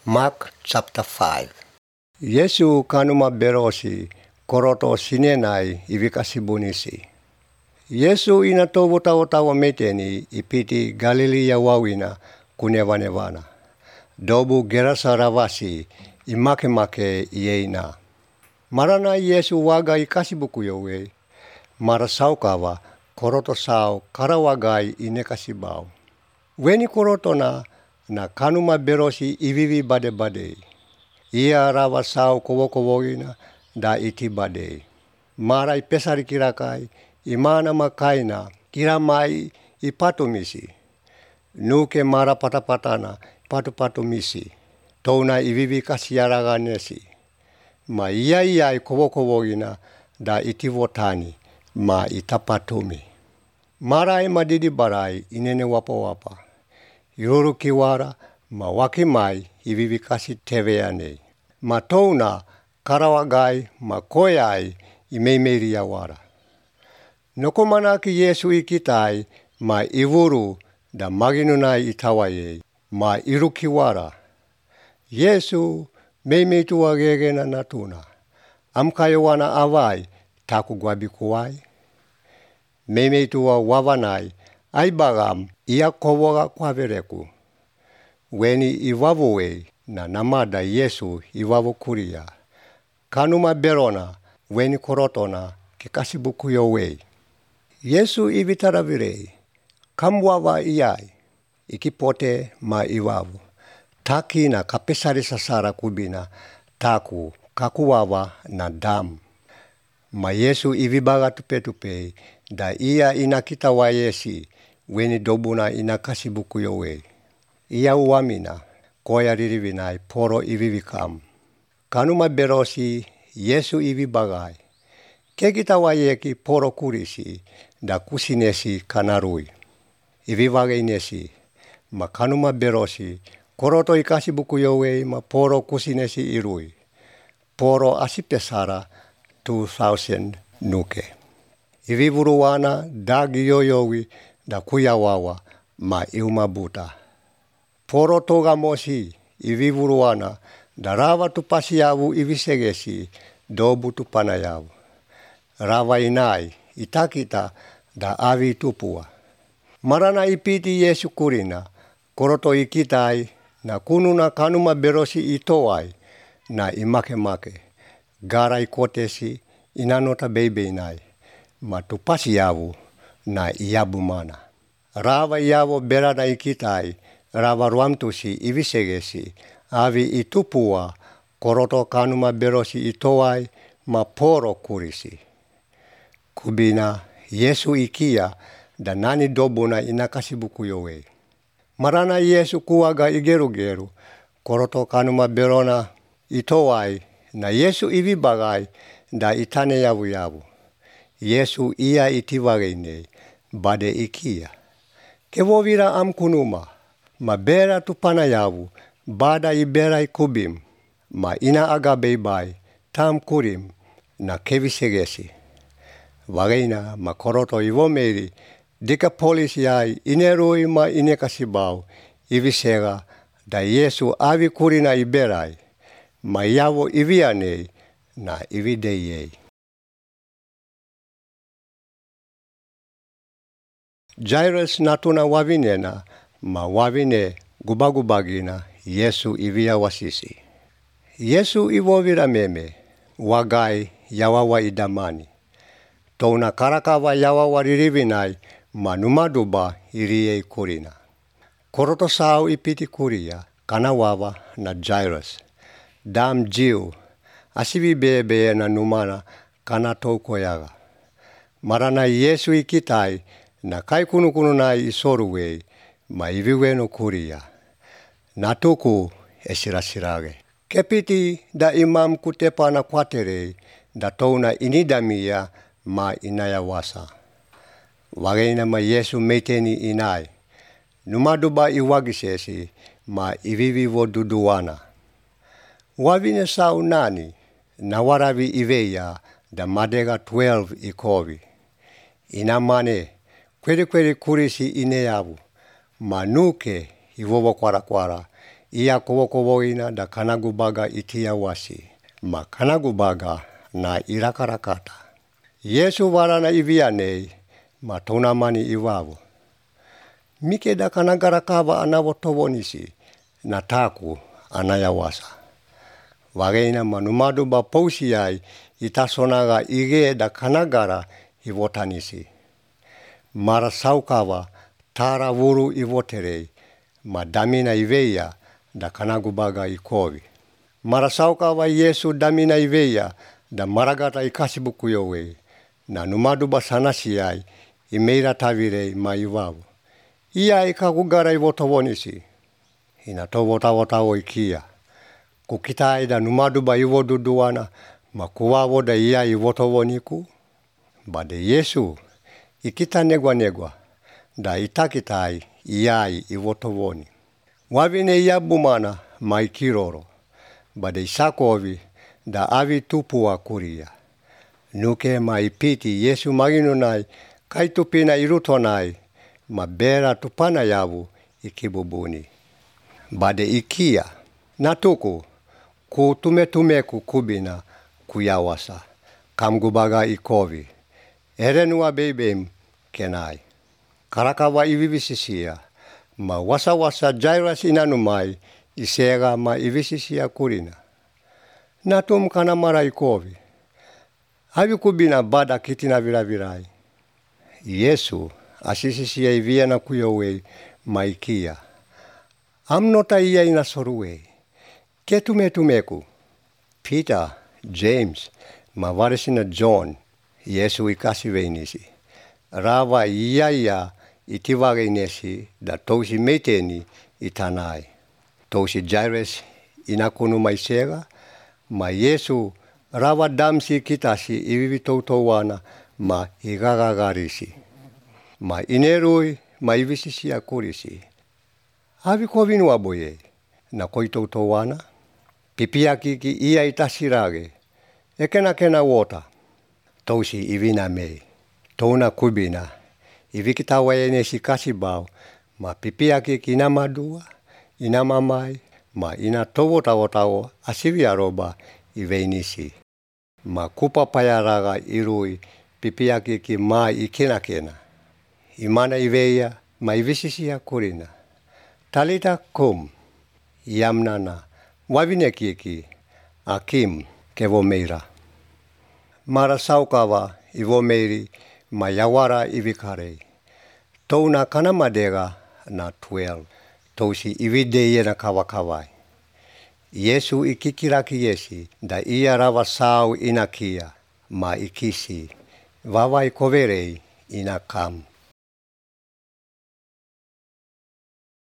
Mark chapter 5. Yesu kanuma berosi koroto sinenai ivikasibunisi. Yesu inatovo-tawo-tawo meteni ipiti Galilia wawina kunevanevana. Dobu Gerasaravasi imake-make ieina. Marana Yesu waga ikasibukuyowe. Mara saukawa koroto sao karawagai inekasibau. Weni korotona na kanuma berosi ivivi bade-bade. Ia rawa sao kowo-kowogina da iti bade. Mara ipesari kirakai, imana makaina, kiramai ipatumisi. Nuke mara patapatana, patu-patumisi. Touna ivivi kasiaraganesi. Ma ia kowo-kowogina da iti votani, ma itapatumi. Mara madidi barai inene wapa-wapa. Iruru kiwara ma wakimai ivivi kasi teveane. Ma touna karawagai ma koyai imeimeiria wara. Nokomanaki Yesu ikitai ma ivuru da maginunai itawaye ma irukiwara. Yesu meimeitua gegena natuna. Amkayowana avai taku gwabikuwai. Meimeitua wavanai aibagam ia kowoga kwavereku. Weni iwavuwe na namada Yesu iwavu kuria. Kanuma berona weni korotona kikasibukuyowe. Yesu ivitaravirei. Kamwawa iyai. Ikipote ma iwavu. Taki na kapesari sasara kubina. Taku kakuwawa na damu. Ma Yesu ivibaga tupe-tupe. Da ia inakita wa Yesi. Weni dobuna inakasibukuyowe. Ia uamina. Koya ririvinai poro ivivikam. Kanuma berosi Yesu ivibagai. Kekita wa yeki poro kurisi. Da kusinesi kanarui. Ivivageinesi. Ma kanuma berosi. Koroto ikasibukuyowe ma poro kusinesi irui. Poro asipesara 2,000 nuke. Ivivuruwana dagi yoyowi da kuyawawa ma iumabuta. Poro toga mosi ivivuruwana da rawa tupasiyavu ivisegesi dobu tupanayavu. Rawa inai itakita da avi tupua. Marana ipiti Yesu kurina koroto ikitai na kununa kanuma berosi itowai na imake-make. Gara ikotesi inanota beibeinai. Matupasiyavu na iyabumana. Rawa iyavo berana ikitai, rawa ruamtusi ivisegesi, avi itupua, koroto kanuma berosi itowai, ma poro kurisi. Kubina Yesu ikia, dan nani dobuna inakasibukuyowe. Marana Yesu kuwaga igeru-geru, koroto kanuma berona itowai, na Yesu ivibagai, da itane yavu-yavu. Yesu ia itivageine, bade ikia. Kevovira amkunuma, ma bera tupanayavu, bada ibera ikubim, ma ina agabeibai, tam kurim, na kevisegesi. Vageina ma koroto ivomeri, Decapolis yai inerui ma inekasibau, ivisega, da Yesu avi kurina iberai, ma yavo ivianei, na ivideiei. Jairus natuna wavinena, ma wavine gubagubagina Yesu ivia wasisi. Yesu ivovira meme, wagai yawawa idamani. Touna karakawa yawawa ririvinai, ma numaduba iriei kurina. Koroto sao ipiti kuria, kanawawa na Jairus. Dam jiu, asivi bebe na numana kanatou koyaga. Marana Yesu ikitai, na kai kunu-kununai isoruwei, ma iviweno kuria. Natuku esirasirage. Kepiti da imam kutepa na kwaterei, da touna inidamia ma inayawasa. Wageina ma Yesu meiteni inai. Numaduba iwagisesi, ma ivivivo duduwana. Wavine sau nani, na waravi iveia, da madega 12 ikovi. Inamane, kwere kurisi ineyavu, ma nuke ivovo kwara-kwara, ia kowokowoina da kanagubaga itia wasi, ma kanagubaga na irakarakata. Yesu warana ivianei, ma tonamani iwavu. Mike da kanagarakawa anawotovonisi, na taku anayawasa. Wareina manumaduba pousiai itasonaga ige da kanagara iwotanisi. Mara saukawa tara wuru iwoterei, ma damina iveia da kanagubaga ikovi. Mara saukawa Yesu damina iveia da maragata ikasibukuyowe, na numaduba sanasiai imeira tavirei ma iwavu. Ia ikakugara iwotovonisi, ina towotawotawo ikia. Kukitai da numaduba iwoduduana, ma kuwawo da ia iwotovoniku. Bade Yesu ikita negwa da itakitai iai iwotovoni. Wavine ia bumana ma ikiroro, bade isakovi da avi tupua kuria. Nuke ma ipiti Yesu maginunai kaitupina irutonai, ma bera tupana yavu ikibubuni. Bade ikia, natuku ku tumetumeku kubina kuyawasa, kamgubaga ikovi. Erenua beibem kenai. Karakawa ivivisisia, ma wasa Jairus inanumai isega ma ivisisia kurina. Natum kana mara ikovi. Havi kubina bada kitina viravirai. Yesu asisisia iviana kuyowe maikia. Amnota ia inasoruwe. Ketumetumeku. Peter, James, ma varesina John, Yesu ikasiveinisi. Rava ia itivagenesi da tosi meteni itanai. Tosi Jairus inakunu maisega, ma Yesu rava damsi kitasi ivivitoutowana ma igagagarisi. Ma inerui ma ivisisia kurisi. Havi kovinu aboye na koitoutowana. Pipiakiki ia itasirage. Ekena wota. Tosi ivina mei. Tona kubina. Ivikitawayenesi kasibau. Ma pipiakiki inamadua, inamamai, ma ina towotawotawo asiviaroba iveinisi. Ma kupapayaraga irui pipiakiki ma ikenakena. Imana iveia ma ivisisia kurina. Talita kum, yamnana, wavinekiki, akim kevomeira. Mara saukawa ivomeiri ma yawara ivikarei. Touna kanamadega na 12, tosi ivideye na kawakawai. Yesu ikikiraki yesi, da ia rava sau inakia, ma ikisi, vavai koverei inakam.